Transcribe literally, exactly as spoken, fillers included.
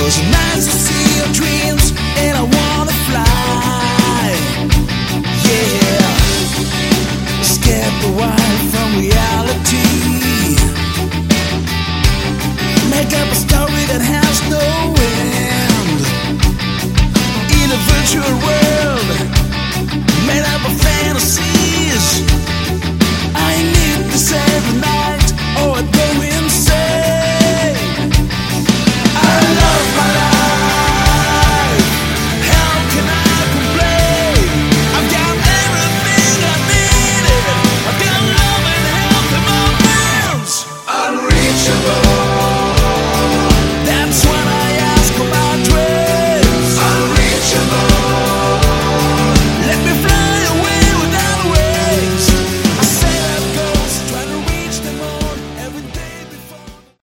'Cause it's nice to see your dreams and I wanna fly. Yeah, escape the wild from reality. Make up a story that has no end. In a virtual world, made up of fantasy.